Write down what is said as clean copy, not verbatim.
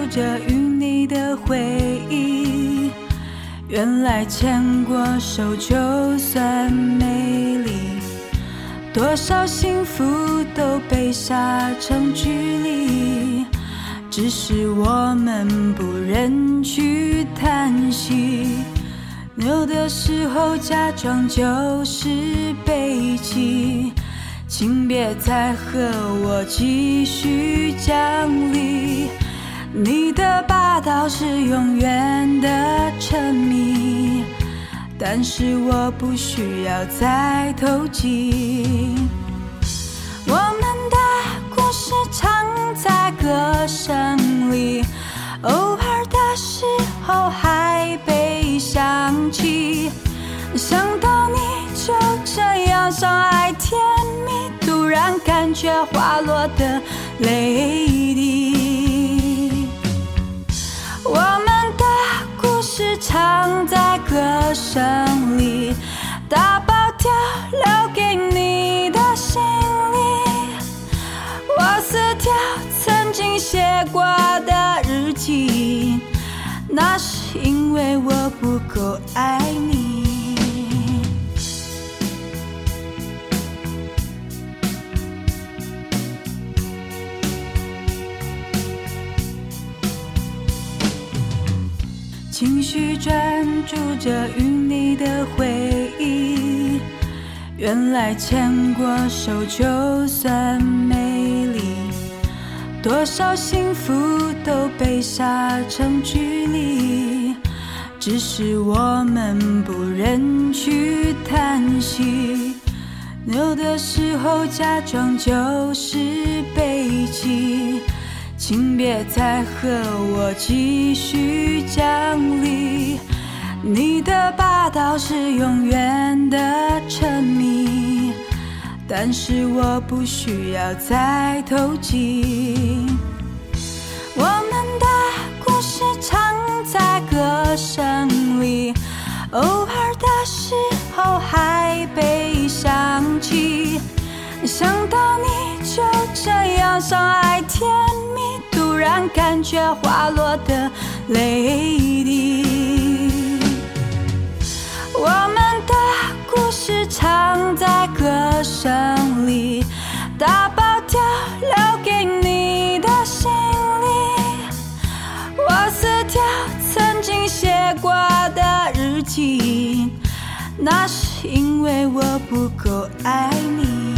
着与你的回忆，原来牵过手就算美丽，多少幸福都被杀成距离，只是我们不忍去叹息，有的时候假装就是悲戚，请别再和我继续讲理，你的霸道是永远的沉迷，但是我不需要再投机，我们的故事藏在歌声里，偶尔的时候还被想起，想到你就这样相爱甜蜜，突然感觉滑落的泪滴，我们的故事藏在歌声里，打包掉留给你的行李，我撕掉曾经写过的日记，那是因为我不够爱你。情绪专注着与你的回忆，原来牵过手就算美丽，多少幸福都被杀成距离，只是我们不忍去叹息，有的时候假装就是悲戚，请别再和我继续讲理，你的霸道是永远的沉迷，但是我不需要再投机，我们的故事藏在歌声里，偶尔的时候还被想起，想到你就这样相爱甜蜜，突然感觉滑落的泪滴，我们的故事藏在歌声里，打包掉留给你的行李，我撕掉曾经写过的日记，那是因为我不够爱你。